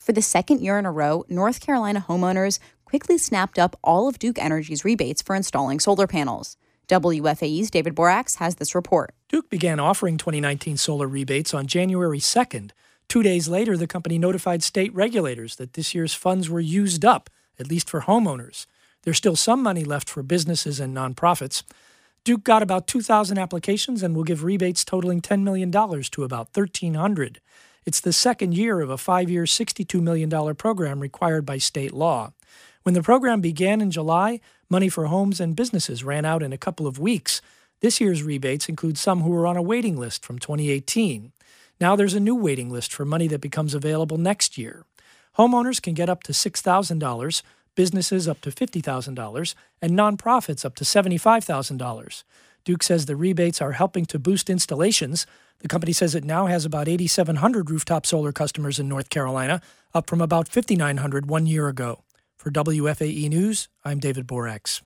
For the second year in a row, North Carolina homeowners quickly snapped up all of Duke Energy's rebates for installing solar panels. WFAE's David Borax has this report. Duke began offering 2019 solar rebates on January 2nd. 2 days later, the company notified state regulators that this year's funds were used up, at least for homeowners. There's still some money left for businesses and nonprofits. Duke got about 2,000 applications and will give rebates totaling $10 million to about 1,300. It's the second year of a 5-year, $62 million program required by state law. When the program began in July, money for homes and businesses ran out in a couple of weeks. This year's rebates include some who were on a waiting list from 2018. Now there's a new waiting list for money that becomes available next year. Homeowners can get up to $6,000, businesses up to $50,000, and nonprofits up to $75,000. Duke says the rebates are helping to boost installations. The company says it now has about 8,700 rooftop solar customers in North Carolina, up from about 5,900 1 year ago. For WFAE News, I'm David Borax.